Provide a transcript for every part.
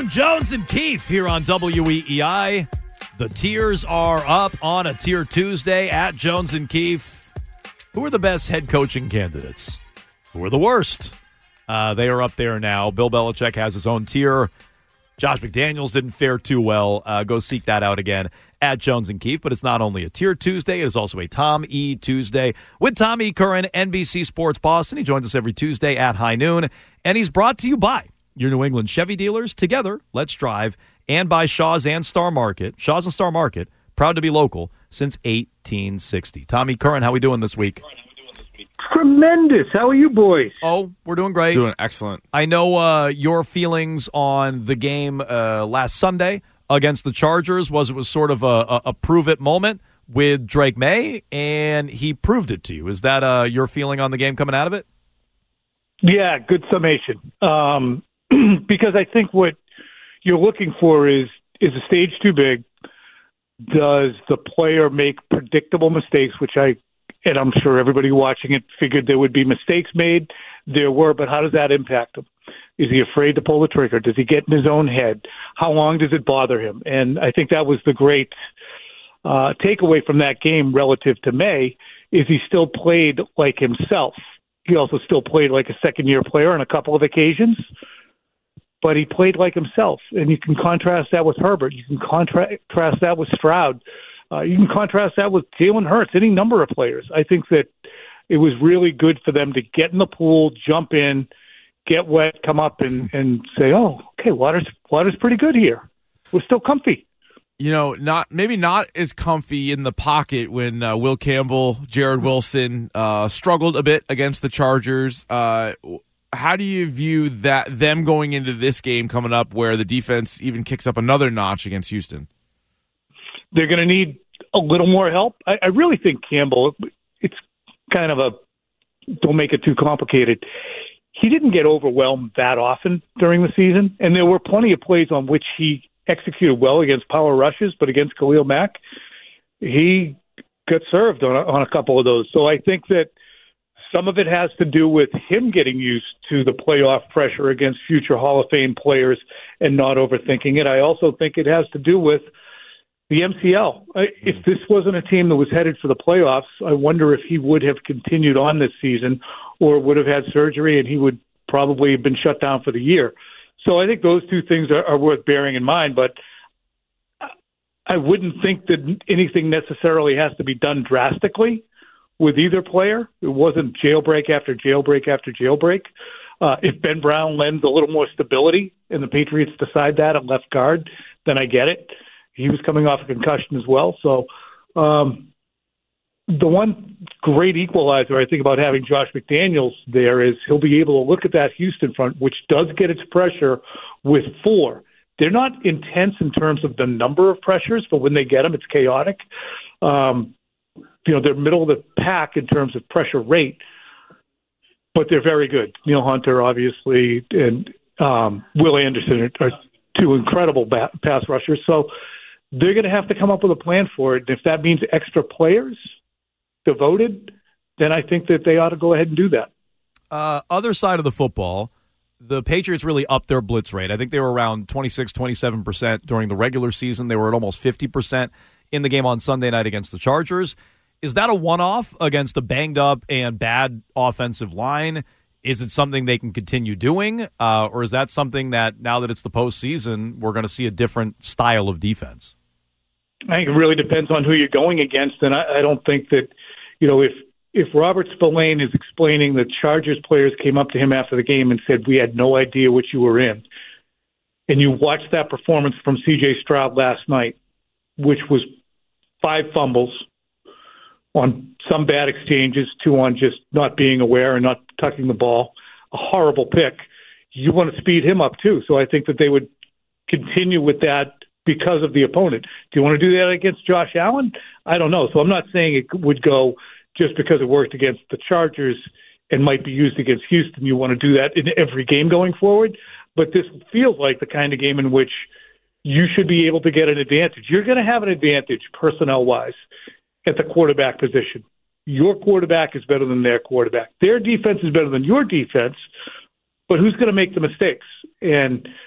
afternoon. Jones and Keefe here on WEEI. The tiers are up on a Tier Tuesday at Jones and Keefe. Who are the best head coaching candidates? Who are the worst? They are up there now. Bill Belichick has his own tier. Josh McDaniels didn't fare too well. Go seek that out again at Jones and Keefe. But it's not only a Tier Tuesday, it is also a Tom E. Tuesday with Tom E. Curran, NBC Sports Boston. He joins us every Tuesday at high noon, and he's brought to you by your New England Chevy dealers. Together, let's drive. And by Shaw's and Star Market. Shaw's and Star Market, proud to be local since 1860. Tommy Curran, how we doing this week? Tremendous. How are you boys? Oh, we're doing great. Doing excellent. I know your feelings on the game last Sunday against the Chargers was it was sort of a prove-it moment with Drake May, and he proved it to you. Is that your feeling on the game coming out of it? Yeah, good summation. Because I think what you're looking for is the stage too big? Does the player make predictable mistakes, and I'm sure everybody watching it figured there would be mistakes made. There were, but how does that impact him? Is he afraid to pull the trigger? Does he get in his own head? How long does it bother him? And I think that was the great takeaway from that game relative to May, is he still played like himself. He also still played like a second-year player on a couple of occasions, but he played like himself. And you can contrast that with Herbert. You can contrast that with Stroud. You can contrast that with Jalen Hurts, any number of players. I think that it was really good for them to get in the pool, jump in, get wet, come up and say, oh, okay, water's pretty good here. We're still comfy. You know, maybe not as comfy in the pocket when Will Campbell, Jared Wilson struggled a bit against the Chargers. How do you view them going into this game coming up where the defense even kicks up another notch against Houston? They're going to need a little more help. I really think Campbell, it's kind of don't make it too complicated. He didn't get overwhelmed that often during the season, and there were plenty of plays on which he executed well against power rushes, but against Khalil Mack, he got served on a couple of those. So I think that some of it has to do with him getting used to the playoff pressure against future Hall of Fame players and not overthinking it. I also think it has to do with the MCL. If this wasn't a team that was headed for the playoffs, I wonder if he would have continued on this season or would have had surgery and he would probably have been shut down for the year. So I think those two things are worth bearing in mind, but I wouldn't think that anything necessarily has to be done drastically with either player. It wasn't jailbreak after jailbreak after jailbreak. If Ben Brown lends a little more stability and the Patriots decide that at left guard, then I get it. He was coming off a concussion as well. So the one great equalizer I think about having Josh McDaniels there is he'll be able to look at that Houston front, which does get its pressure with 4. They're not intense in terms of the number of pressures, but when they get them, it's chaotic. They're middle of the pack in terms of pressure rate, but they're very good. Neil Hunter, obviously, and Will Anderson are two incredible pass rushers. So they're going to have to come up with a plan for it. And if that means extra players devoted, then I think that they ought to go ahead and do that. Other side of the football, the Patriots really upped their blitz rate. I think they were around 26, 27% during the regular season. They were at almost 50% in the game on Sunday night against the Chargers. Is that a one-off against a banged-up and bad offensive line? Is it something they can continue doing? Or is that something that, now that it's the postseason, we're going to see a different style of defense? I think it really depends on who you're going against, and I don't think that, if Robert Spillane is explaining that Chargers players came up to him after the game and said, we had no idea what you were in, and you watch that performance from C.J. Stroud last night, which was 5 fumbles on some bad exchanges, 2 on just not being aware and not tucking the ball, a horrible pick. You want to speed him up too. So I think that they would continue with that because of the opponent. Do you want to do that against Josh Allen? I don't know. So I'm not saying it would go just because it worked against the Chargers and might be used against Houston. You want to do that in every game going forward. But this feels like the kind of game in which you should be able to get an advantage. You're going to have an advantage personnel-wise at the quarterback position. Your quarterback is better than their quarterback. Their defense is better than your defense, but who's going to make the mistakes? And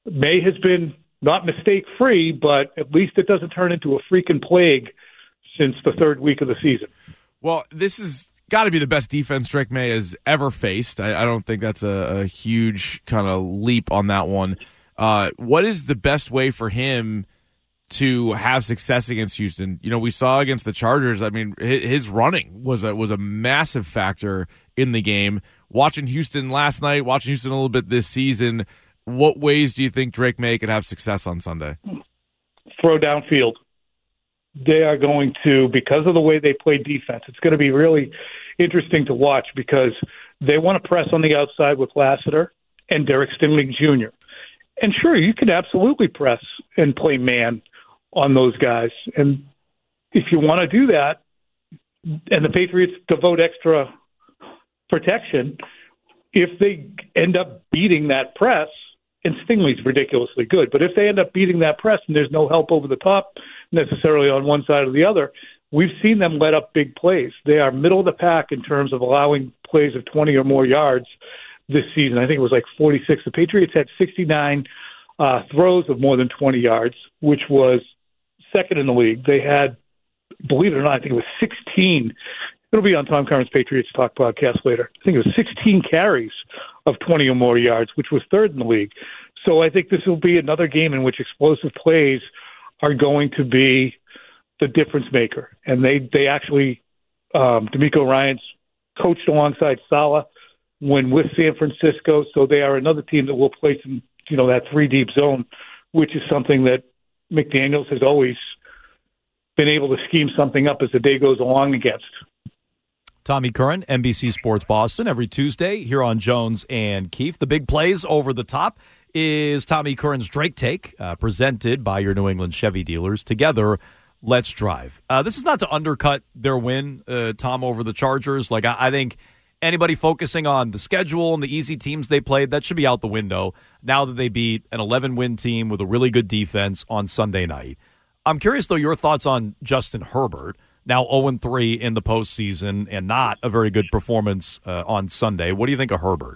May has been not mistake-free, but at least it doesn't turn into a freaking plague since the third week of the season. Well, this has got to be the best defense Drake May has ever faced. I don't think that's a huge kind of leap on that one. What is the best way for him to have success against Houston? You know, we saw against the Chargers, I mean, his running was a massive factor in the game. Watching Houston last night, watching Houston a little bit this season, what ways do you think Drake May could have success on Sunday? Throw downfield. They are going to, because of the way they play defense, it's going to be really interesting to watch because they want to press on the outside with Lassiter and Derek Stingley Jr. And sure, you can absolutely press and play man on those guys. And if you want to do that, and the Patriots devote extra protection, if they end up beating that press, and Stingley's ridiculously good, but if they end up beating that press and there's no help over the top necessarily on one side or the other, we've seen them let up big plays. They are middle of the pack in terms of allowing plays of 20 or more yards this season. I think it was like 46. The Patriots had 69 throws of more than 20 yards, which was second in the league. They had, believe it or not, I think it was 16. It'll be on Tom Curran's Patriots Talk podcast later. I think it was 16 carries of 20 or more yards, which was third in the league. So I think this will be another game in which explosive plays are going to be the difference maker. And they actually, D'Amico Ryans coached alongside Saleh when with San Francisco. So they are another team that will play some, that three deep zone, which is something that McDaniels has always been able to scheme something up as the day goes along against. Tommy Curran, NBC Sports Boston, every Tuesday here on Jones and Keefe. The big plays over the top is Tommy Curran's Drake Take, presented by your New England Chevy dealers. Together, let's drive. This is not to undercut their win, Tom, over the Chargers. Like I think anybody focusing on the schedule and the easy teams they played, that should be out the window now that they beat an 11-win team with a really good defense on Sunday night. I'm curious, though, your thoughts on Justin Herbert. Now 0-3 in the postseason and not a very good performance on Sunday. What do you think of Herbert?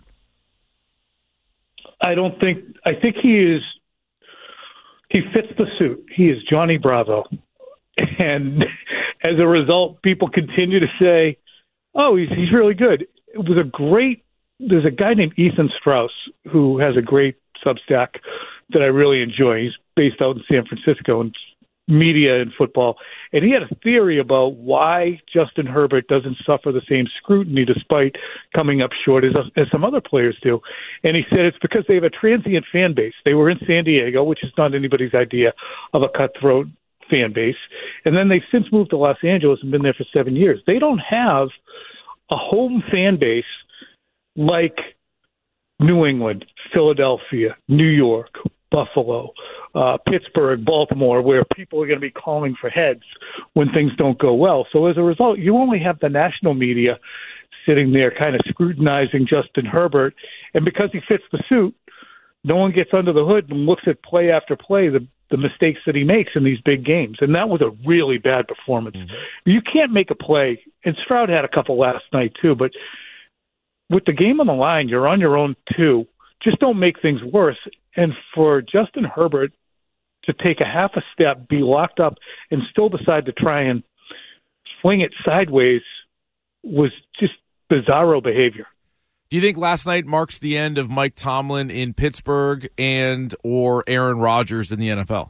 I think he fits the suit. He is Johnny Bravo. And as a result, people continue to say, oh, he's really good. There's a guy named Ethan Strauss who has a great Substack that I really enjoy. He's based out in San Francisco and media and football. And he had a theory about why Justin Herbert doesn't suffer the same scrutiny despite coming up short as some other players do. And he said it's because they have a transient fan base. They were in San Diego, which is not anybody's idea of a cutthroat fan base. And then they've since moved to Los Angeles and been there for 7 years. They don't have a home fan base like New England, Philadelphia, New York, Buffalo, Pittsburgh, Baltimore, where people are going to be calling for heads when things don't go well. So as a result, you only have the national media sitting there kind of scrutinizing Justin Herbert. And because he fits the suit, no one gets under the hood and looks at play after play, the mistakes that he makes in these big games. And that was a really bad performance. Mm-hmm. You can't make a play. And Stroud had a couple last night too, but with the game on the line, you're on your own too. Just don't make things worse. And for Justin Herbert to take a half a step, be locked up, and still decide to try and fling it sideways was just bizarro behavior. Do you think last night marks the end of Mike Tomlin in Pittsburgh and or Aaron Rodgers in the NFL?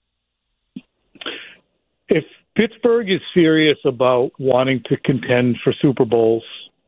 If Pittsburgh is serious about wanting to contend for Super Bowls,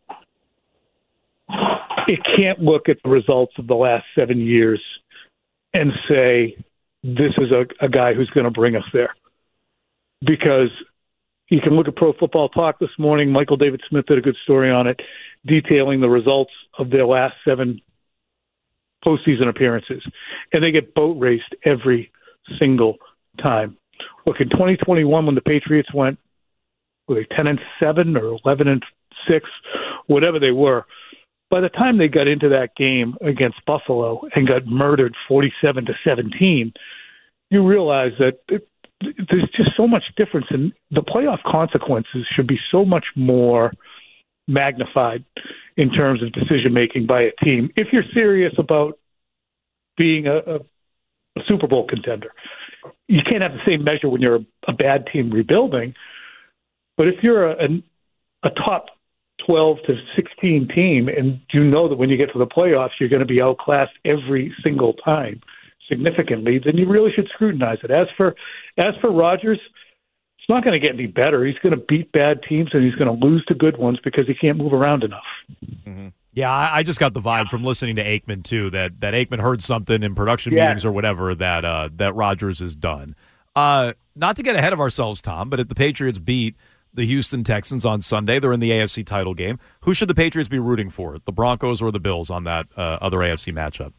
it can't look at the results of the last 7 years and say, this is a guy who's going to bring us there. Because you can look at Pro Football Talk this morning. Michael David Smith did a good story on it, detailing the results of their last 7 postseason appearances. And they get boat raced every single time. Look, in 2021, when the Patriots went 10-7 or 11-6, whatever they were, by the time they got into that game against Buffalo and got murdered 47-17, you realize that there's just so much difference, and the playoff consequences should be so much more magnified in terms of decision making by a team. If you're serious about being a Super Bowl contender. You can't have the same measure when you're a bad team rebuilding. But if you're a top 12 to 16 team, and you know that when you get to the playoffs, you're going to be outclassed every single time significantly, then you really should scrutinize it. As for Rodgers, it's not going to get any better. He's going to beat bad teams, and he's going to lose to good ones because he can't move around enough. Mm-hmm. Yeah, I just got the vibe from listening to Aikman, too, that Aikman heard something in production meetings or whatever that Rodgers is done. Not to get ahead of ourselves, Tom, but if the Patriots beat the Houston Texans on Sunday, they're in the AFC title game. Who should the Patriots be rooting for, the Broncos or the Bills on that other AFC matchup?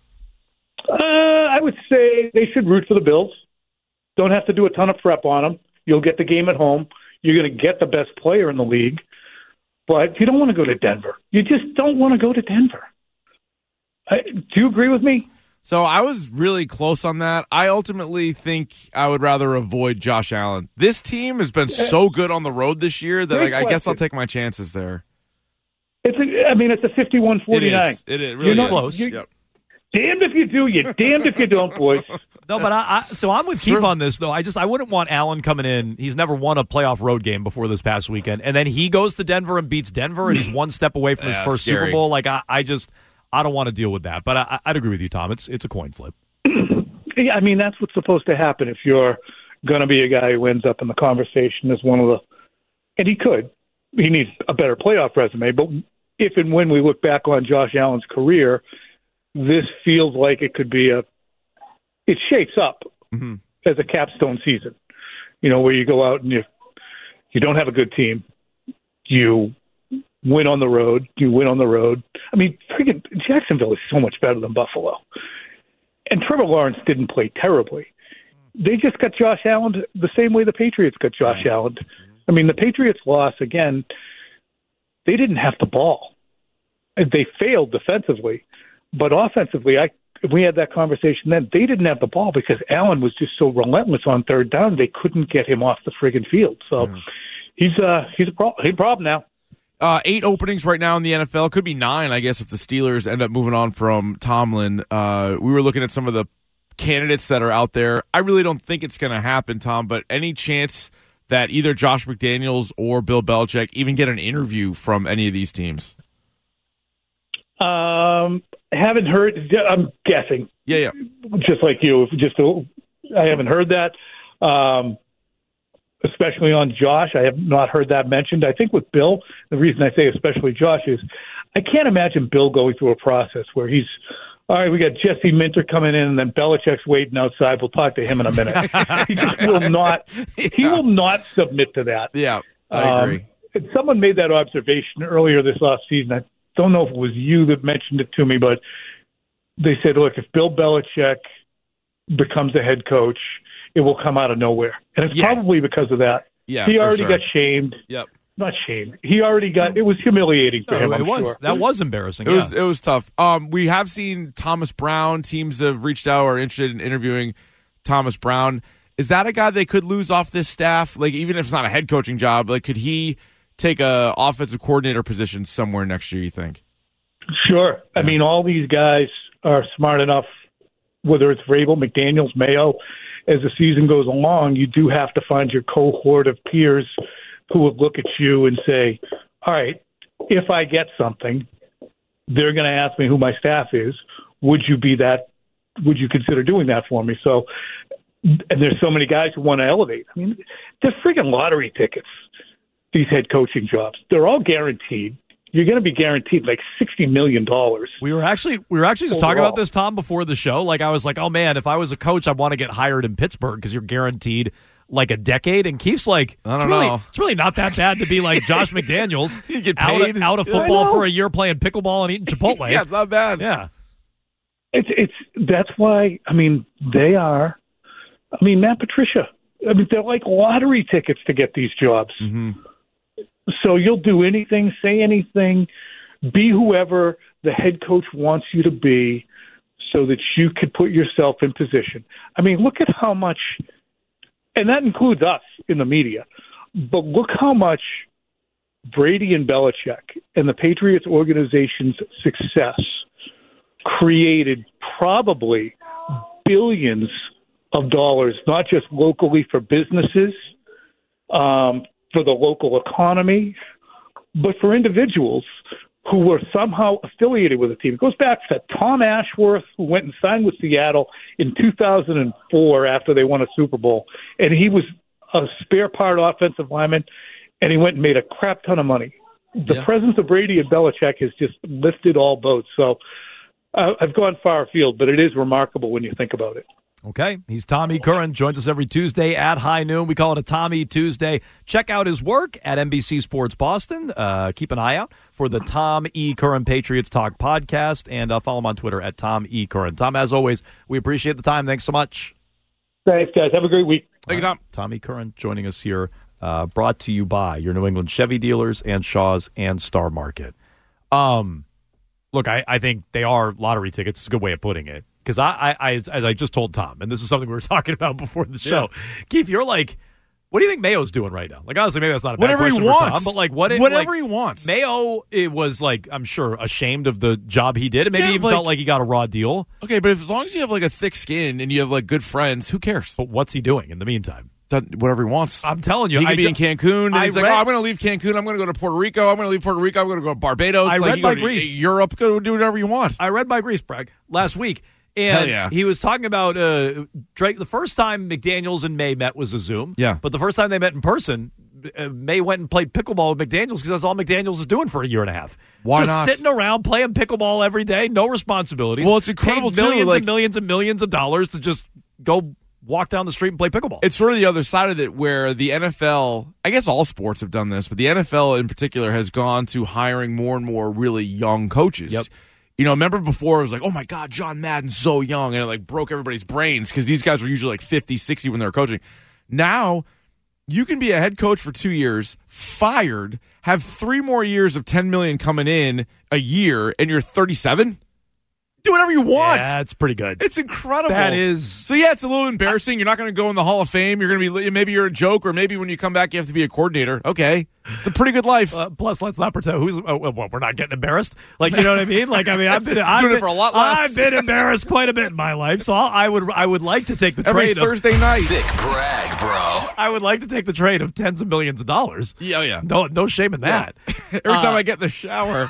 I would say they should root for the Bills. Don't have to do a ton of prep on them. You'll get the game at home. You're going to get the best player in the league. But you don't want to go to Denver. You just don't want to go to Denver. Do you agree with me? So I was really close on that. I ultimately think I would rather avoid Josh Allen. This team has been so good on the road this year that I guess I'll take my chances there. It's a 51-49. It is. Really close. Yep. Damned if you do, you damned if you don't, boys. No, but I'm with Keith on this, though. I wouldn't want Allen coming in. He's never won a playoff road game before this past weekend, and then he goes to Denver and beats Denver, and he's one step away from his first scary. Super Bowl. Like I don't want to deal with that. But I'd agree with you, Tom. It's a coin flip. Yeah, that's what's supposed to happen if you're going to be a guy who ends up in the conversation as one of the. And he needs a better playoff resume. But if and when we look back on Josh Allen's career, this feels like it could be it shapes up as a capstone season, where you go out and you don't have a good team. You win on the road. Freaking Jacksonville is so much better than Buffalo. And Trevor Lawrence didn't play terribly. They just got Josh Allen the same way the Patriots got Josh Allen. The Patriots lost, again, they didn't have the ball. They failed defensively. But offensively, we had that conversation then. They didn't have the ball because Allen was just so relentless on third down. They couldn't get him off the friggin' field. So he's a problem now. 8 openings right now in the NFL. Could be 9, I guess, if the Steelers end up moving on from Tomlin. We were looking at some of the candidates that are out there. I really don't think it's going to happen, Tom, but any chance that either Josh McDaniels or Bill Belichick even get an interview from any of these teams? Haven't heard. I'm guessing. Yeah. Just like you. I haven't heard that. Especially on Josh, I have not heard that mentioned. I think with Bill, the reason I say especially Josh is I can't imagine Bill going through a process where he's, all right, we got Jesse Minter coming in, and then Belichick's waiting outside. We'll talk to him in a minute. He just will not. He will not submit to that. Yeah, I agree. Someone made that observation earlier this offseason. I don't know if it was you that mentioned it to me, but they said, look, if Bill Belichick becomes a head coach, it will come out of nowhere. And it's probably because of that. Yeah, he already got shamed. Yep. Not shamed. He already got, it was humiliating for him, I'm sure. That was embarrassing. It was tough. We have seen Thomas Brown. Teams have reached out or are interested in interviewing Thomas Brown. Is that a guy they could lose off this staff? Like, even if it's not a head coaching job, like, could he take a offensive coordinator position somewhere next year, you think? Sure. Yeah. All these guys are smart enough, whether it's Vrabel, McDaniels, Mayo. As the season goes along, you do have to find your cohort of peers who would look at you and say, all right, if I get something, they're going to ask me who my staff is. Would you consider doing that for me? So, and there's so many guys who want to elevate. They're freaking lottery tickets, these head coaching jobs. They're all guaranteed. You're going to be guaranteed like $60 million. We were actually just talking about this, Tom, before the show. Like, I was like, oh man, if I was a coach, I'd want to get hired in Pittsburgh because you're guaranteed like a decade. And Keith's like, it's really not that bad to be like Josh McDaniels. You get paid out of football for a year playing pickleball and eating Chipotle. Yeah, it's not bad. Yeah. That's why, they are, Matt Patricia, they're like lottery tickets to get these jobs. Mm-hmm. So you'll do anything, say anything, be whoever the head coach wants you to be so that you could put yourself in position. Look at how much, and that includes us in the media, but look how much Brady and Belichick and the Patriots organization's success created probably billions of dollars, not just locally for businesses, for the local economy, but for individuals who were somehow affiliated with the team. It goes back to Tom Ashworth, who went and signed with Seattle in 2004 after they won a Super Bowl, and he was a spare part offensive lineman, and he went and made a crap ton of money. The presence of Brady and Belichick has just lifted all boats. So I've gone far afield, but it is remarkable when you think about it. Okay, he's Tommy Curran, joins us every Tuesday at high noon. We call it a Tommy Tuesday. Check out his work at NBC Sports Boston. Keep an eye out for the Tom E. Curran Patriots Talk podcast, and follow him on Twitter at Tom E. Curran. Tom, as always, we appreciate the time. Thanks so much. Thanks, guys. Have a great week. Thank you, Tom. Tommy Curran joining us here, brought to you by your New England Chevy dealers and Shaw's and Star Market. Look, I think they are lottery tickets. It's a good way of putting it. Because as I just told Tom, and this is something we were talking about before the show, Keith, you're like, what do you think Mayo's doing right now? Like, honestly, maybe that's not a bad whatever question he for wants. Tom, but like, whatever he wants. Mayo, it was like, I'm sure, ashamed of the job he did, and maybe he even felt like he got a raw deal. Okay, but as long as you have like a thick skin and you have like good friends, who cares? But what's he doing in the meantime? Whatever he wants. I'm telling you, he could be in Cancun, and he's like, I'm going to leave Cancun. I'm going to go to Puerto Rico. I'm going to leave Puerto Rico. I'm going to go to Barbados. I read by Greece. Europe. Go do whatever you want. I read by Greece, Bragg, last week. And he was talking about Drake. The first time McDaniels and May met was a Zoom. Yeah. But the first time they met in person, May went and played pickleball with McDaniels because that's all McDaniels is doing for a year and a half. Why Just not? sitting around playing pickleball every day, no responsibilities. Well, it's incredible, Paid millions too. and millions and millions of dollars to just go walk down the street and play pickleball. It's sort of the other side of it where the NFL, I guess all sports have done this, but the NFL in particular has gone to hiring more and more really young coaches. Yep. You know, remember before it was like, oh my God, John Madden's so young, and it like broke everybody's brains because these guys were usually like 50, 60 when they were coaching. Now, you can be a head coach for 2 years, fired, have 3 more years of $10 million coming in a year, and you're 37? Do whatever you want. Yeah, it's pretty good. It's incredible. That is. So, yeah, it's a little embarrassing. You're not going to go in the Hall of Fame. You're going to be, maybe you're a joke, or maybe when you come back, you have to be a coordinator. Okay. It's a pretty good life. Plus, let's not pretend we're not getting embarrassed. Like, you know what I mean? Like, I mean, I've been doing it for a lot less. I've been embarrassed quite a bit in my life, so I would like to take the Every trade Thursday night. Sick brag, bro. I would like to take the trade of tens of millions of dollars. Yeah. No shame in that. Every time I get in the shower.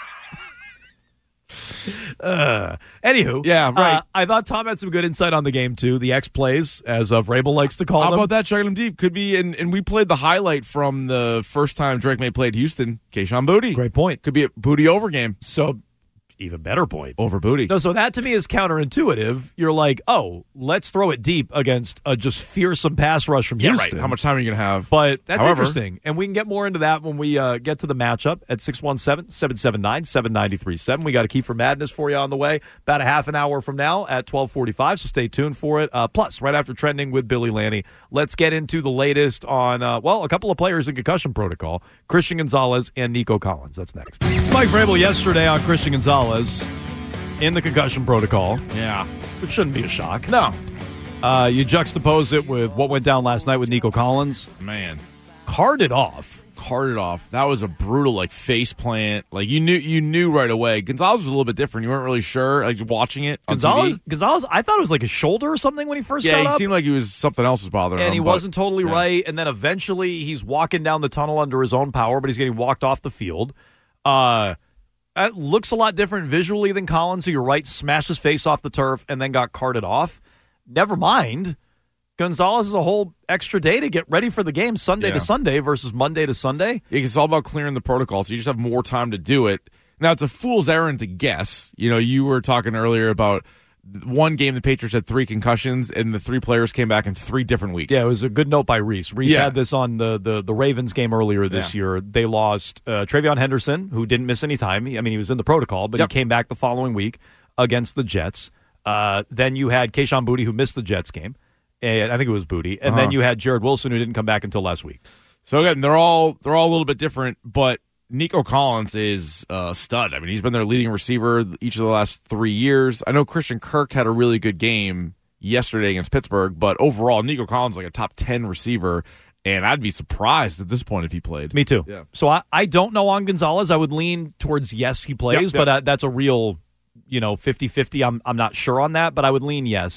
Anywho, Yeah, right. I thought Tom had some good insight on the game too. The X plays, as Vrabel likes to call How them. about that, Chugging Them Deep? Could be, and we played the highlight from the first time Drake May played Houston, Kayshon Boutte. Great point. Could be a Boutte over game. So, even better point. Over Boutte. No, so that to me is counterintuitive. You're like, oh, let's throw it deep against a just fearsome pass rush from Houston. Right. How much time are you going to have? But that's However, interesting. And we can get more into that when we get to the matchup at 617-779-7937. We got a Key for Madness for you on the way about a half an hour from now at 12:45, so stay tuned for it. Plus, right after Trending with Billy Lanny, let's get into the latest on, a couple of players in concussion protocol, Christian Gonzalez and Nico Collins. That's next. It's Mike Vrabel yesterday on Christian Gonzalez in the concussion protocol, Yeah. which shouldn't be a shock. No. You juxtapose it with what went down last night with Nico Collins. Man. Carted off. Carted off. That was a brutal, face plant. Like, you knew right away. Gonzalez was a little bit different. You weren't really sure, watching it on TV. Gonzalez, I thought it was like his shoulder or something when he first got Yeah, up. he seemed like something else was bothering him. And he wasn't totally yeah. right. And then eventually he's walking down the tunnel under his own power, but he's getting walked off the field. It looks a lot different visually than Collins, who you're right, smashed his face off the turf and then got carted off. Never mind. Gonzalez is a whole extra day to get ready for the game Sunday to Sunday versus Monday to Sunday. Yeah, it's all about clearing the protocol, so you just have more time to do it. Now, it's a fool's errand to guess. You were talking earlier about one game the Patriots had 3 concussions, and the 3 players came back in 3 different weeks. Yeah, it was a good note by Reese. Reese had this on the Ravens game earlier this year. They lost Travion Henderson, who didn't miss any time. I mean, he was in the protocol, but he came back the following week against the Jets. Then you had Kayshon Boutte, who missed the Jets game. And I think it was Boutte. And then you had Jared Wilson, who didn't come back until last week. So again, they're all a little bit different, but Nico Collins is a stud. I mean, he's been their leading receiver each of the last 3 years. I know Christian Kirk had a really good game yesterday against Pittsburgh, but overall, Nico Collins is like a top 10 receiver, and I'd be surprised at this point if he played. Me too. Yeah. So I don't know on Gonzalez. I would lean towards yes, he plays, but that's a real 50-50. I'm not sure on that, but I would lean yes.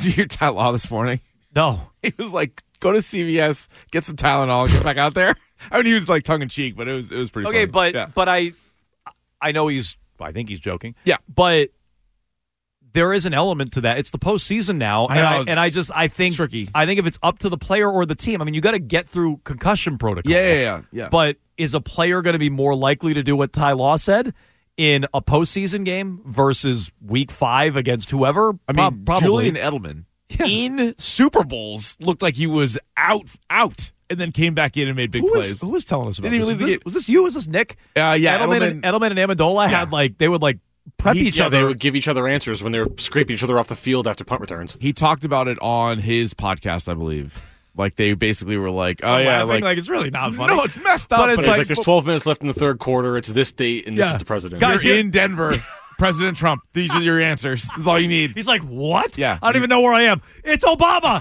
Did you hear Ty Law this morning? No. He was like, go to CVS, get some Tylenol, get back out there. I mean, he was like tongue in cheek, but it was pretty Okay, funny. but I know I think he's joking. Yeah. But there is an element to that. It's the postseason now, I think tricky. I think if it's up to the player or the team, I mean, you got to get through concussion protocol. Yeah. But is a player going to be more likely to do what Ty Law said in a postseason game versus Week 5 against whoever? I mean, probably. Julian Edelman in Super Bowls looked like he was out, and then came back in and made big plays. Who was telling us about Didn't this? he leave the Was this you? Was this Nick? Yeah, Edelman and Amendola had they would prep each other. They would give each other answers when they were scraping each other off the field after punt returns. He talked about it on his podcast, I believe. Like, they basically were like, oh, I'm yeah. laughing, it's really not funny. No, it's messed up. But it's But it's like there's 12 minutes left in the third quarter. It's this date, and this is the president. Guys, You're in Denver. President Trump. These are your answers. This is all you need. He's like, what? Yeah. I don't even know where I am. It's Obama.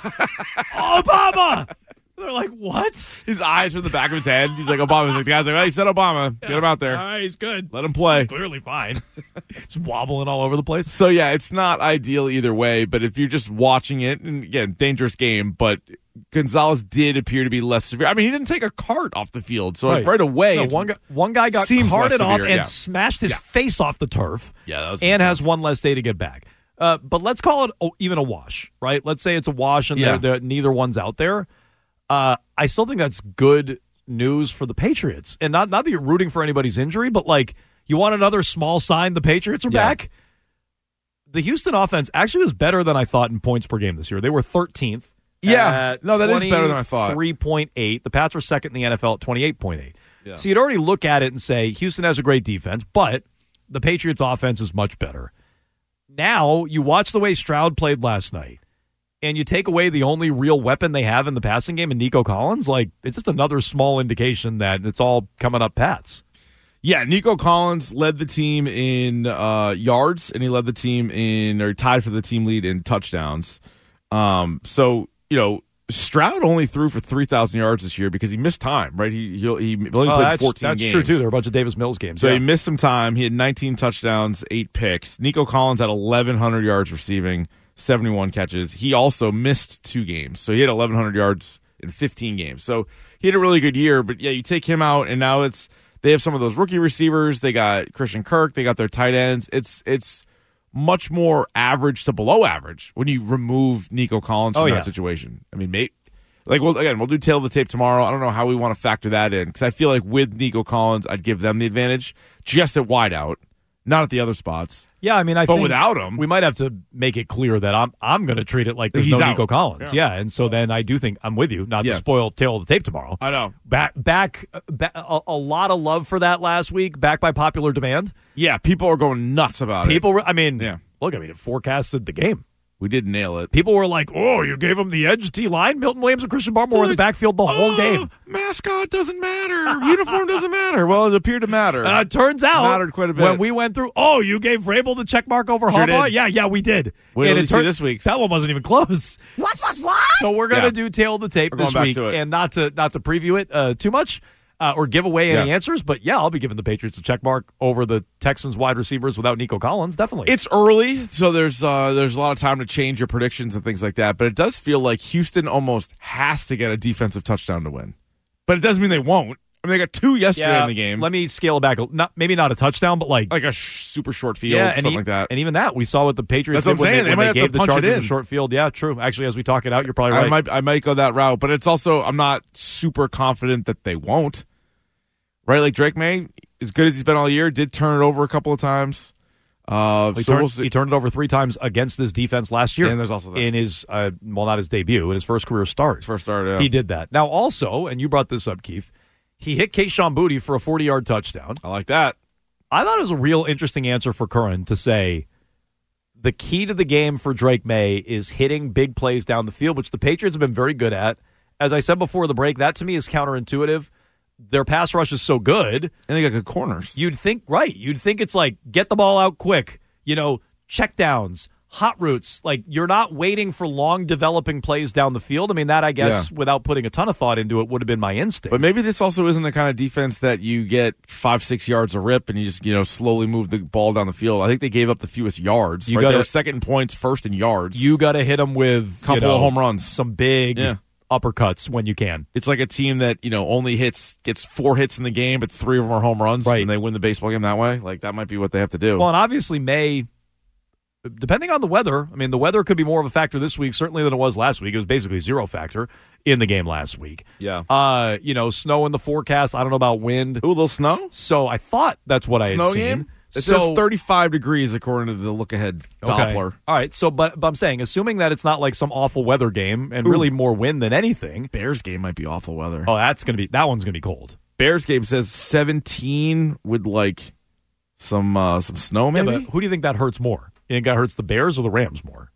Obama. They're like, what? His eyes from the back of his head. He's like, Obama's like, the guy's like, well, he said Obama. Get him out there. All right, he's good. Let him play. Clearly fine. It's wobbling all over the place. So, yeah, it's not ideal either way, but if you're just watching it, and again, dangerous game, but Gonzalez did appear to be less severe. I mean, he didn't take a cart off the field, so right away. No, one guy got carted off and yeah. smashed his face off the turf. Yeah, that was and intense. has one less day to get back. But let's call it even a wash, right? Let's say it's a wash and neither one's out there. I still think that's good news for the Patriots. And not that you're rooting for anybody's injury, but you want another small sign the Patriots are back? The Houston offense actually was better than I thought in points per game this year. They were 13th. Yeah. No, that is better than I thought. 3.8. The Pats were second in the NFL at 28.8. Yeah. So you'd already look at it and say, Houston has a great defense, but the Patriots offense is much better. Now, you watch the way Stroud played last night, and you take away the only real weapon they have in the passing game in Nico Collins, it's just another small indication that it's all coming up Pats. Yeah, Nico Collins led the team in yards, and he led the team tied for the team lead in touchdowns. So, Stroud only threw for 3,000 yards this year because he missed time, right? He only played 14 games. That's true, too. There were a bunch of Davis Mills games. So he missed some time. He had 19 touchdowns, 8 picks. Nico Collins had 1,100 yards receiving, 71 catches. He also missed 2 games. So he had 1,100 yards in 15 games. So he had a really good year. But, yeah, you take him out, and now they have some of those rookie receivers. They got Christian Kirk. They got their tight ends. It's much more average to below average when you remove Nico Collins from that situation. I mean, we'll do tail of the tape tomorrow. I don't know how we want to factor that in because I feel like with Nico Collins, I'd give them the advantage just at wideout, not at the other spots. Yeah, I mean, I think without him, we might have to make it clear that I'm going to treat it like there's he's no out. Nico Collins. Yeah, and so then I do think I'm with you, not to spoil tail of the tape tomorrow. I know. Back a lot of love for that last week, back by popular demand. Yeah, people are going nuts about it. Look, it forecasted the game. We did nail it. People were like, "Oh, you gave him the edge T line." Milton Williams and Christian Barmore were in the backfield the whole game. Mascot doesn't matter. Uniform doesn't matter. Well, it appeared to matter. Turns out, it mattered quite a bit. When we went through, you gave Vrabel the check mark over Harbaugh? Did. Yeah, we did. Wait till you see this week's. That one wasn't even close. What? So we're going to do tail of the tape this week, and not to preview it too much. Or give away any answers, but I'll be giving the Patriots a check mark over the Texans wide receivers without Nico Collins, definitely. It's early, so there's a lot of time to change your predictions and things like that, but it does feel like Houston almost has to get a defensive touchdown to win. But it doesn't mean they won't. I mean, they got 2 yesterday in the game. Let me scale it back. Maybe not a touchdown, but like a super short field, something like that. And even that, we saw what the Patriots did when they gave the Chargers a short field. Yeah, true. Actually, as we talk it out, you're probably right. I might go that route, but it's also, I'm not super confident that they won't. Right, like Drake May, as good as he's been all year, did turn it over a couple of times. He turned it over 3 times against this defense last year. And there's also that. In his, not his debut, in his first career start. Yeah. He did that. Now, also, and you brought this up, Keith, he hit Kayshon Boutte for a 40-yard touchdown. I like that. I thought it was a real interesting answer for Curran to say the key to the game for Drake May is hitting big plays down the field, which the Patriots have been very good at. As I said before the break, that to me is counterintuitive. Their pass rush is so good. And they got good corners. You'd think it's like, get the ball out quick. Check downs, hot routes. Like, you're not waiting for long developing plays down the field. I mean, that, I guess, without putting a ton of thought into it, would have been my instinct. But maybe this also isn't the kind of defense that you get 5-6 yards a rip and you just, slowly move the ball down the field. I think they gave up the fewest yards. They were second in points, first in yards. You got to hit them with a couple of home runs. Some big uppercuts when you can. It's like a team that, only gets 4 hits in the game, but 3 of them are home runs, and they win the baseball game that way. Like, that might be what they have to do. Well, and obviously May, depending on the weather, I mean, the weather could be more of a factor this week, certainly than it was last week. It was basically 0 factor in the game last week. Yeah. Snow in the forecast. I don't know about wind. Ooh, a little snow? So I thought that's what I had seen. Game? It says 35 degrees according to the look-ahead Doppler. Okay. All right, so but I'm saying, assuming that it's not like some awful weather game and really more wind than anything. Bears game might be awful weather. Oh, that one's going to be cold. Bears game says 17 with like some snow maybe? Yeah, but who do you think that hurts more? You think that hurts the Bears or the Rams more?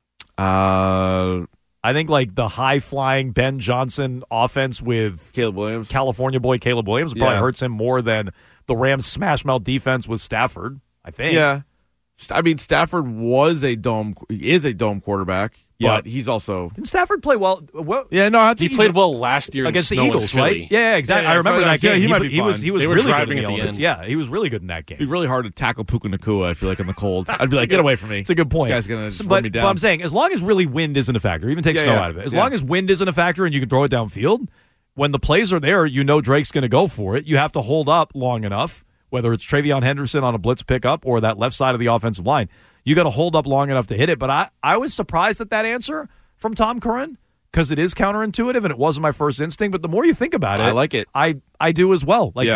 I think like the high-flying Ben Johnson offense with Caleb Williams, California boy Caleb Williams probably hurts him more than the Rams' smash-mouth defense with Stafford, I think. Yeah. I mean, Stafford is a dome quarterback, but he's also... Didn't Stafford play well? Yeah, no, I think he played well last year against the snow Eagles, in right? Yeah, exactly. Yeah, I remember that game. He might be fine. He was they were really driving good at the end. Yeah, he was really good in that game. It'd be really hard to tackle Puka Nacua, I feel like, in the cold. I'd be like, get away from me. It's a good point. This guy's going to run me down. But I'm saying, as long as really wind isn't a factor, even take snow out of it, as long as wind isn't a factor and you can throw it downfield, when the plays are there, Drake's going to go for it. You have to hold up long enough, whether it's Travion Henderson on a blitz pickup or that left side of the offensive line. You got to hold up long enough to hit it. But I was surprised at that answer from Tom Curran because it is counterintuitive and it wasn't my first instinct. But the more you think about it, I like it. I do as well. Like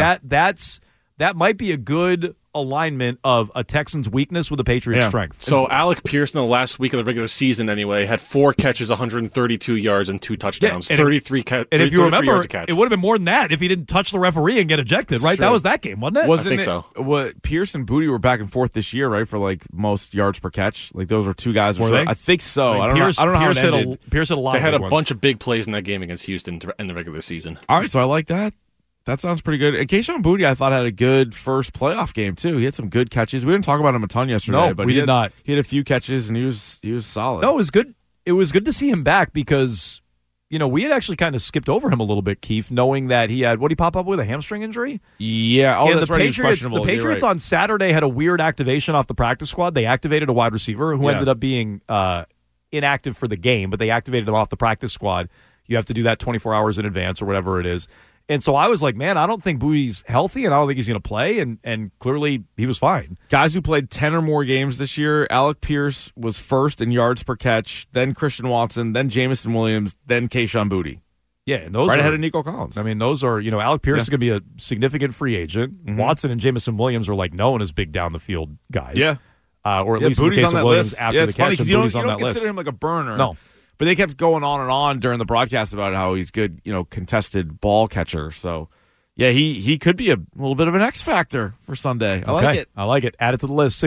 that might be a good alignment of a Texans' weakness with a Patriots' strength. So Alec Pierce in the last week of the regular season anyway had 4 catches, 132 yards, and 2 touchdowns. 33 catches. And if you remember, it would have been more than that if he didn't touch the referee and get ejected, right? Sure. That was that game, wasn't it? I think so. What Pierce and Booty were back and forth this year, right? For like most yards per catch. Like those were 2 guys. Were they? I think so. I don't know how it ended. Pierce had a lot. They had a ones. bunch of big plays in that game against Houston in the regular season. All right, so I like that. That sounds pretty good. And Kayshon Boutte, I thought, had a good first playoff game, too. He had some good catches. We didn't talk about him a ton yesterday. But we did not. He had a few catches, and he was solid. No, it was good. It was good to see him back because, we had actually kind of skipped over him a little bit, Keith, knowing that he had, what did he pop up with, a hamstring injury? Yeah. Oh, that's right. The Patriots on Saturday had a weird activation off the practice squad. They activated a wide receiver who ended up being inactive for the game, but they activated him off the practice squad. You have to do that 24 hours in advance or whatever it is. And so I was like, man, I don't think Bouye's healthy, and I don't think he's going to play, and clearly he was fine. Guys who played 10 or more games this year, Alec Pierce was first in yards per catch, then Christian Watson, then Jamison Williams, then Kayshon Boutte. Yeah, and those ahead of Nico Collins. I mean, those are, Alec Pierce is going to be a significant free agent. Mm-hmm. Watson and Jamison Williams are like known as big down the field guys. Yeah. Or at least in the case of Williams after the catch, you Boutte's on don't that list. consider him like a burner. No. But they kept going on and on during the broadcast about how he's good, contested ball catcher. So, yeah, he could be a little bit of an X factor for Sunday. I like it. I like it. Add it to the list.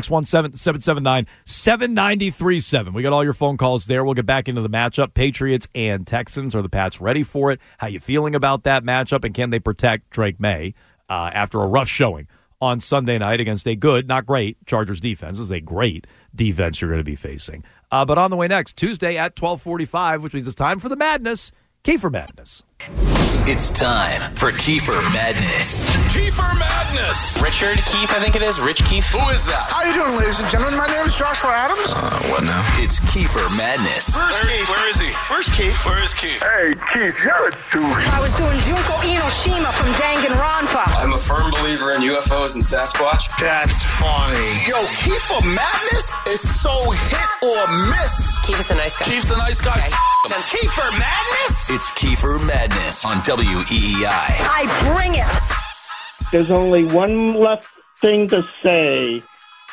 617-779-7937. We got all your phone calls there. We'll get back into the matchup. Patriots and Texans. Are the Pats ready for it? How you feeling about that matchup? And can they protect Drake May after a rough showing on Sunday night against a good, not great, Chargers defense? This is a great defense you're going to be facing. But on the way next, Tuesday at 12:45, which means it's time for the madness. Kiefer Madness. It's time for Kiefer Madness. Kiefer Madness. Richard Keefe, I think it is. Rich Keefe. Who is that? How you doing, ladies and gentlemen? My name is Joshua Adams. What now? It's Kiefer Madness. Keith? Where is he? Where's Keith? Where is Keith? Hey, Keith, you're a douche. I was doing Junko Inoshima from Danganronpa. I'm a firm believer in UFOs and Sasquatch. That's funny. Yo, Kiefer Madness is so hit or miss. Keefe is a nice guy. Keith's a nice guy. Okay. Kiefer Madness? It's Kiefer Madness on WEEI. I bring it. There's only one left thing to say.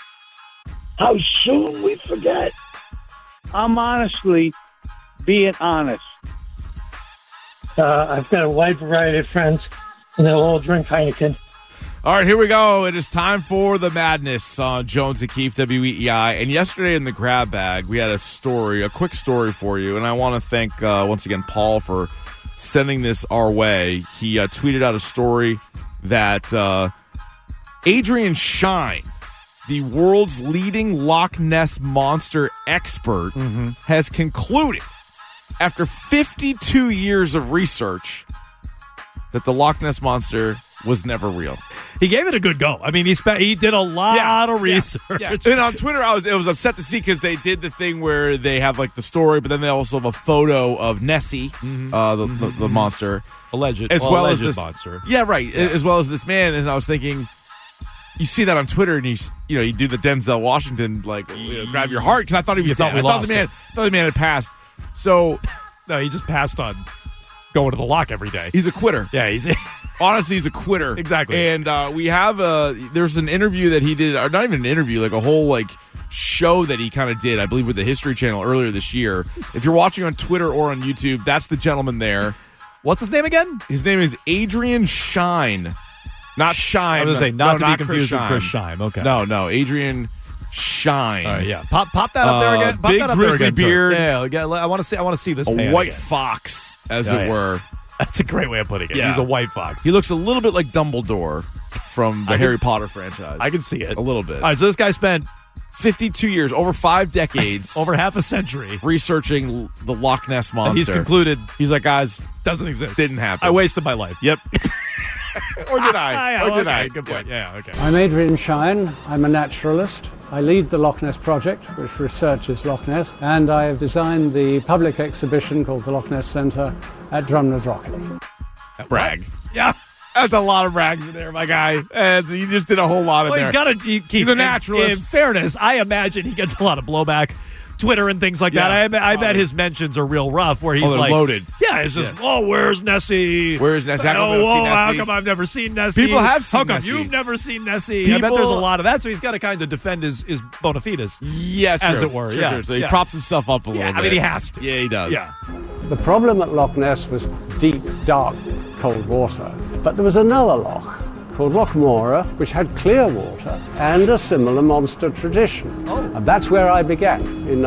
How soon we forget. I'm honestly being honest. I've got a wide variety of friends, and they'll all drink Heineken. All right, here we go. It is time for the madness on Jones and Keefe, WEEI. And yesterday in the grab bag, we had a quick story for you. And I want to thank, once again, Paul for sending this our way. He tweeted out a story that Adrian Shine, the world's leading Loch Ness Monster expert, has concluded, after 52 years of research, that the Loch Ness Monster was never real. He gave it a good go. I mean, he did a lot of research. Yeah. And on Twitter, it was upset to see because they did the thing where they have like the story, but then they also have a photo of Nessie, the monster, alleged this monster. Yeah, right. Yeah. As well as this man. And I was thinking, you see that on Twitter, and you do the Denzel Washington grab your heart because I thought he was. I thought the man had passed. So no, he just passed on going to the lock every day. He's a quitter. Yeah, honestly, he's a quitter. Exactly. And we have there's an interview that he did, or not even an interview, like a whole show that he kind of did, I believe, with the History Channel earlier this year. If you're watching on Twitter or on YouTube, that's the gentleman there. What's his name again? His name is Adrian Shine. Not Shine. I was going to say, not to be confused with Chris Shine. Okay. No, Adrian Shine. All right, yeah. Pop that up there again. Pop big that up grizzly there again, beard. Yeah, I want to see this. A white again. fox, as it were. That's a great way of putting it. Yeah. He's a white fox. He looks a little bit like Dumbledore from the Harry Potter franchise. I can see it. A little bit. All right, so this guy spent 52 years, over 5 decades. over half a century. Researching the Loch Ness Monster. And he's concluded. He's like, guys, doesn't exist. Didn't happen. I wasted my life. Yep. Or did I? Or did I? Good point. Yeah, okay. I'm Adrian Shine. I'm a naturalist. I lead the Loch Ness Project, which researches Loch Ness, and I have designed the public exhibition called the Loch Ness Centre at Drumnadrochely. Brag. Yeah. That's a lot of brags in there, my guy. You just did a whole lot of there. He's a naturalist. In fairness, I imagine he gets a lot of blowback. Twitter and things like that. I bet his mentions are real rough where he's loaded. Yeah, it's just, where's Nessie? Where's Nessie? How come I've never seen Nessie? People have seen Nessie. How come Nessie? you've never seen Nessie? I bet there's a lot of that, so he's got to kind of defend his bona fides. Yeah, true. As it were. True, yeah. True. So he props himself up a little bit. I mean, he has to. Yeah, he does. Yeah. The problem at Loch Ness was deep, dark, cold water. But there was another loch called Loch Moura, which had clear water and a similar monster tradition. Oh. And that's where I began in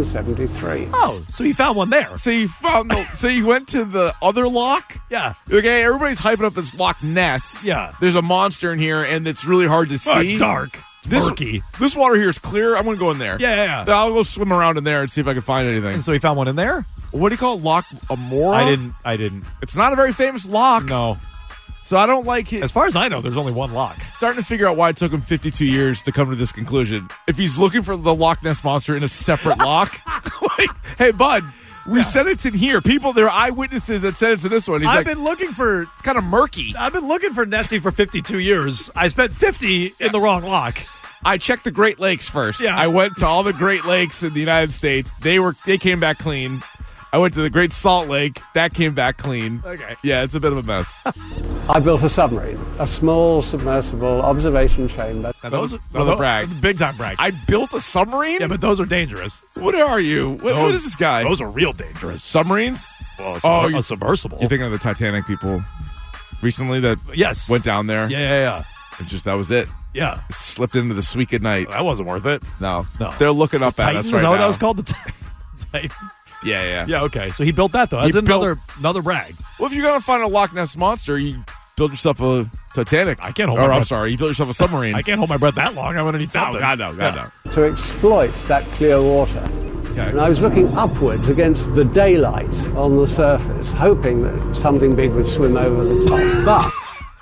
1973. Oh, so you found one there. So you went to the other loch? Yeah. Okay, everybody's hyping up this Loch Ness. Yeah. There's a monster in here, and it's really hard to see. Oh, it's dark. Murky. This water here is clear. I'm going to go in there. Yeah. I'll go swim around in there and see if I can find anything. And so he found one in there? What do you call it? Loch Moura? I didn't. It's not a very famous loch. No. So I don't like it. As far as I know, there's only one loch. Starting to figure out why it took him 52 years to come to this conclusion. If he's looking for the Loch Ness Monster in a separate loch, like, hey, bud, we said it's in here. There are eyewitnesses that said it's in this one. He's been looking for... It's kind of murky. I've been looking for Nessie for 52 years. I spent 50 in the wrong loch. I checked the Great Lakes first. Yeah. I went to all the Great Lakes in the United States. They came back clean. I went to the Great Salt Lake. That came back clean. Okay. Yeah, it's a bit of a mess. I built a submarine, a small submersible observation chamber. Another brag. Big time brag. I built a submarine? Yeah, but those are dangerous. What are you? What is this guy? Those are real dangerous. Submarines? Well, a submersible. You're thinking of the Titanic people recently that went down there? Yeah. That was it. Yeah. Slipped into the sweet good night. That wasn't worth it. No. They're looking up at us right now. Is that what that was called? The Titan? Yeah. Yeah, okay. So he built that, though. That's another brag. Well, if you're going to find a Loch Ness Monster, you build yourself a Titanic. I can't hold my breath. I'm sorry. You built yourself a submarine. I can't hold my breath that long. I'm going to need something. God, no. To exploit that clear water. Okay. And I was looking upwards against the daylight on the surface, hoping that something big would swim over the top. But...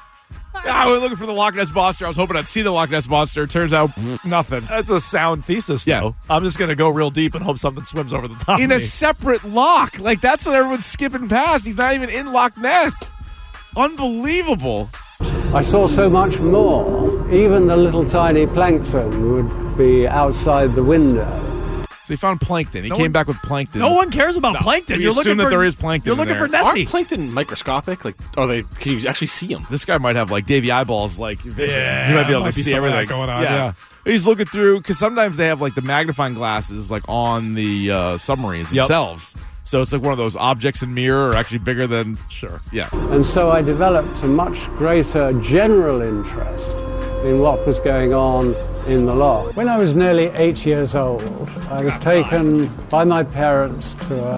I was looking for the Loch Ness Monster. I was hoping I'd see the Loch Ness Monster. Turns out, nothing. That's a sound thesis, though. I'm just going to go real deep and hope something swims over the top in a separate loch. Like, that's what everyone's skipping past. He's not even in Loch Ness. Unbelievable. I saw so much more. Even the little tiny plankton would be outside the window. So he found plankton. He came back with plankton. No one cares about plankton. You're looking that there is plankton. You're looking for Nessie. Aren't plankton microscopic? Like, can you actually see them? This guy might have like Davy eyeballs. Like, he might be able to see everything going on. Yeah. He's looking through because sometimes they have like the magnifying glasses like on the submarines themselves. So it's like one of those objects in mirror are actually bigger than... Sure. Yeah. And so I developed a much greater general interest in what was going on in the loch. When I was nearly 8 years old, I was taken by my parents to a...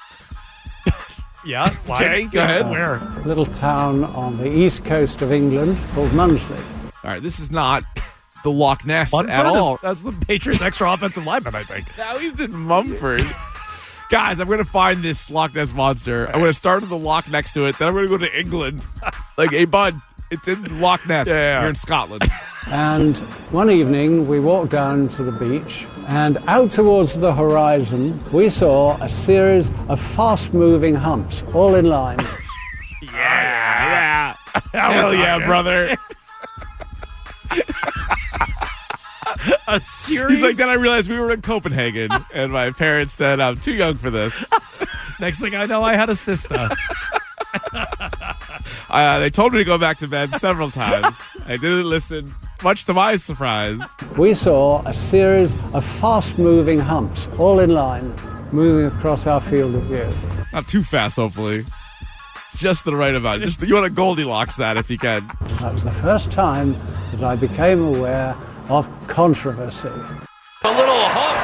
Yeah? Okay, go ahead. Where? Little town on the east coast of England called Munsley. All right, this is not the Loch Ness Munford at all. That's the Patriots' extra offensive lineman, I think. Now he's in Mumford. Guys, I'm going to find this Loch Ness monster. I'm going to start with the loch next to it. Then I'm going to go to England. Like, hey, bud, it's in Loch Ness. You're in Scotland. And one evening, we walked down to the beach, and out towards the horizon, we saw a series of fast-moving humps, all in line. Yeah. Hell yeah, brother. A series? He's like, then I realized we were in Copenhagen, and my parents said, I'm too young for this. Next thing I know, I had a sister. They told me to go back to bed several times. I didn't listen, much to my surprise. We saw a series of fast-moving humps, all in line, moving across our field of view. Not too fast, hopefully. Just the right amount. You want to Goldilocks that if you can. That was the first time that I became aware of controversy. A little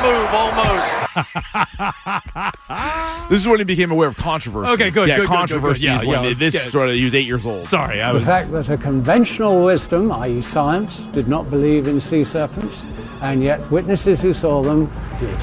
hop move almost. This is when he became aware of controversy. Okay, good. Yeah, good, controversy good, is when he was 8 years old. Sorry, The fact that a conventional wisdom, i.e. science, did not believe in sea serpents, and yet witnesses who saw them did.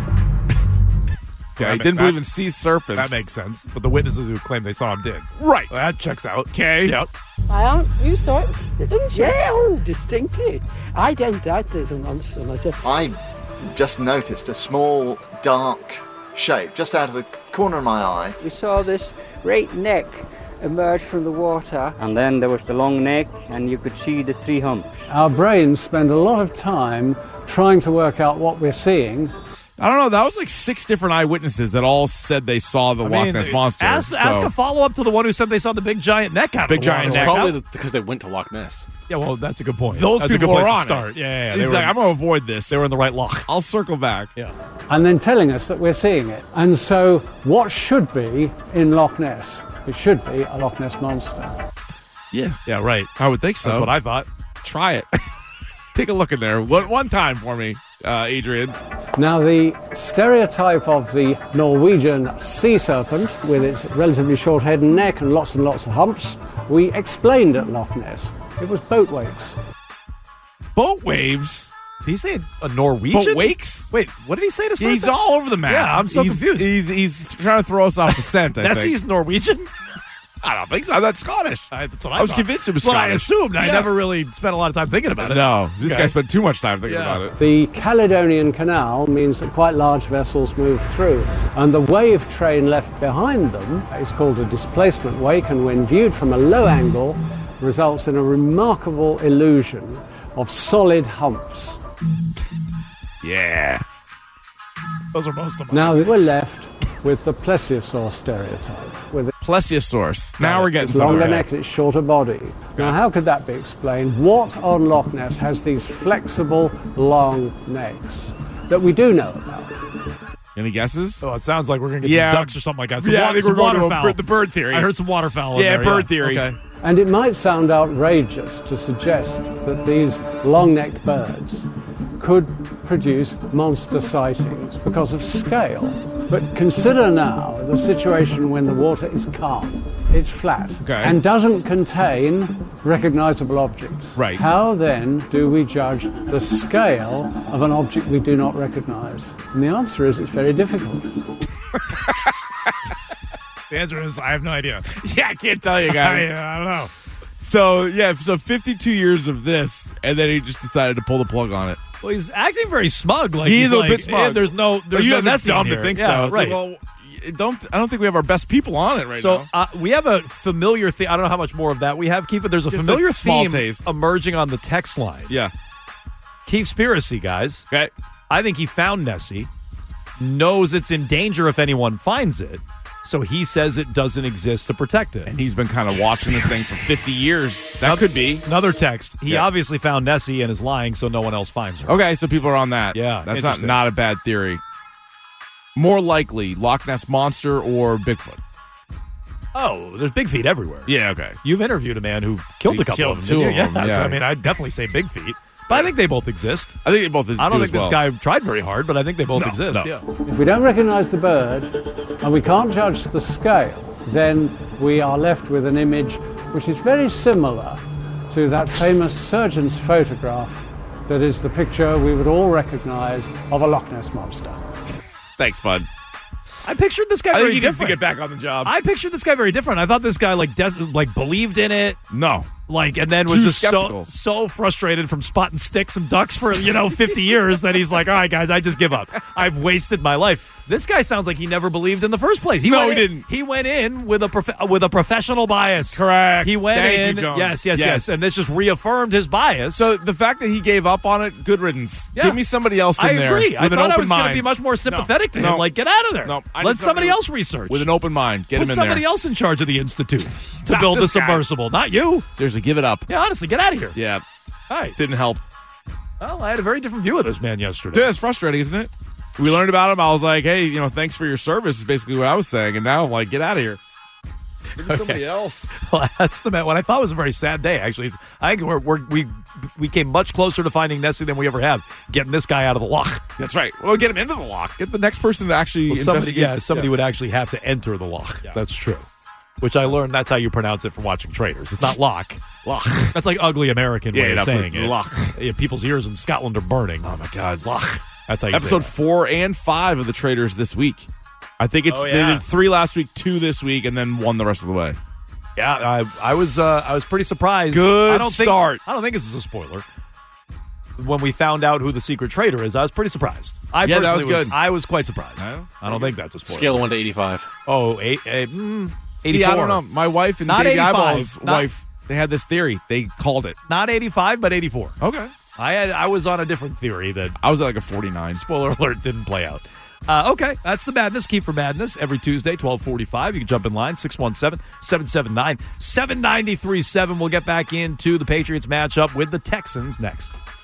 Okay, he didn't believe in sea serpents. That makes sense. But the witnesses who claim they saw him did. Right. Well, that checks out. Okay. Yep. You saw it, didn't you? Yeah, oh, distinctly. I don't doubt there's a monster myself. I just noticed a small, dark shape just out of the corner of my eye. We saw this great neck emerge from the water, and then there was the long neck, and you could see the three humps. Our brains spend a lot of time trying to work out what we're seeing. I don't know. That was like 6 different eyewitnesses that all said they saw the Loch Ness monster. Ask a follow-up to the one who said they saw the big giant neck out of the water. Probably because they went to Loch Ness. Yeah, well, that's a good point. Those people are on start. it. Yeah. He's like, I'm going to avoid this. They were in the right loch. I'll circle back. Yeah. And then telling us that we're seeing it. And so what should be in Loch Ness? It should be a Loch Ness monster. Yeah. Yeah, right. I would think so. That's what I thought. Try it. Take a look in there. One time for me, Adrian. Now, the stereotype of the Norwegian sea serpent, with its relatively short head and neck and lots of humps, we explained at Loch Ness. It was boat wakes. Boat waves? Did he say a Norwegian? Boat wakes? Wait, what did he say to start He's that? all over the map. Yeah, I'm so confused. He's trying to throw us off the scent, I think. Nessie's Norwegian? I don't think so. That's Scottish. That's what I was thought. convinced it was Well, Scottish. I assumed. I never really spent a lot of time thinking about it. No, this guy spent too much time thinking about it. The Caledonian Canal means that quite large vessels move through, and the wave train left behind them is called a displacement wake, and when viewed from a low angle, results in a remarkable illusion of solid humps. Yeah. Those are most of them. Now we're left with the plesiosaur stereotype. With Plesiosaurus. Now we're getting its longer somewhere. neck and its shorter body. Now, how could that be explained? What on Loch Ness has these flexible, long necks that we do know about? Any guesses? Oh, it sounds like we're going to get some ducks or something like that. Some I think we're going waterfowl. to the bird theory. I heard some waterfowl in Yeah, there. bird theory. Okay. And it might sound outrageous to suggest that these long-necked birds could produce monster sightings because of scale. But consider now the situation when the water is calm, it's flat, and doesn't contain recognizable objects. Right. How then do we judge the scale of an object we do not recognize? And the answer is it's very difficult. The answer is I have no idea. Yeah, I can't tell you guys. I don't know. So 52 years of this, and then he just decided to pull the plug on it. Well, he's acting very smug. Like He's a like, bit smug. "Eh, there's no you guys Nessie are dumb in to here." think Yeah, so. right. Well, I don't think we have our best people on it right now. So we have a familiar theme. I don't know how much more of that we have, Keith, but there's a Just familiar a small theme taste. emerging on the text line. Yeah. Keithspiracy, guys. Okay. I think he found Nessie, knows it's in danger if anyone finds it, so he says it doesn't exist to protect it. And he's been kind of watching this thing for 50 years. That could be. Another text. He Yeah. obviously found Nessie and is lying so no one else finds her. Okay, so people are on that. Yeah, That's interesting. not a bad theory. More likely, Loch Ness Monster or Bigfoot? Oh, there's big feet everywhere. Yeah, okay. You've interviewed a man who killed a couple killed of them. two didn't you? of them, So, yeah. I mean, I'd definitely say big feet. But I think they both exist. I think they both I don't do think as this well. guy tried very hard, but I think they both exist. no. Yeah. If we don't recognize the bird and we can't judge the scale, then we are left with an image which is very similar to that famous surgeon's photograph that is the picture we would all recognize of a Loch Ness monster. Thanks, bud. I pictured this guy I very think he needs different. to get back on the job. I pictured this guy very different. I thought this guy believed in it. No. And then was Too just skeptical. so frustrated from spotting sticks and ducks for 50 years that he's like, all right, guys, I just give up. I've wasted my life. This guy sounds like he never believed in the first place. He didn't. He went in with a professional bias. Correct. He went Thank in. you, Jones. Yes. And this just reaffirmed his bias. So the fact that he gave up on it, good riddance. Yeah. Give me somebody else in there. I agree. With I an thought I open was going to mind. be much more sympathetic to him. Like, get out of there. No, I Let need somebody else research. With an open mind. Get him Put in somebody there. else in charge of the institute to Not build the this guy. submersible, not you. Seriously, give it up. Yeah, honestly, get out of here. Yeah. All right. Didn't help. Well, I had a very different view of this man yesterday. Yeah, it's frustrating, isn't it? We learned about him. I was like, hey, thanks for your service is basically what I was saying. And now I'm like, get out of here. Give me somebody else. Well, that's the man. What I thought was a very sad day, actually. I think we came much closer to finding Nessie than we ever have, getting this guy out of the loch. That's right. Well, get him into the loch. Get the next person to actually investigate. Somebody would actually have to enter the loch. Yeah. That's true. Which I learned that's how you pronounce it from watching Traitors. It's not loch. Loch. That's like ugly American way of saying it. Loch. Yeah, people's ears in Scotland are burning. Oh, my God. Loch. That's how you Episode say 4 and 5 of the Traitors this week. I think they did 3 last week, 2 this week, and then 1 the rest of the way. Yeah, I was pretty surprised. Good start. I don't think this is a spoiler. When we found out who the secret traitor is, I was pretty surprised. That was good. I was quite surprised. I don't think that's a spoiler. Scale of 1 to 85. Oh, 84. See, I don't know. My wife and Not Davey 85. Eyeball's wife, they had this theory. They called it. Not 85, but 84. Okay. I was on a different theory that I was at like a 49. Spoiler alert, didn't play out. Okay, that's the Madness. Kiefer Madness every Tuesday, 12:45. You can jump in line, 617-779-7937. We'll get back into the Patriots matchup with the Texans next.